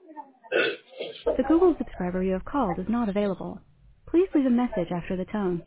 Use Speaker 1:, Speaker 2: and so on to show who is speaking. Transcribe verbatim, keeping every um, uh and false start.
Speaker 1: The Google subscriber you have called is not available. Please leave a message after the tone.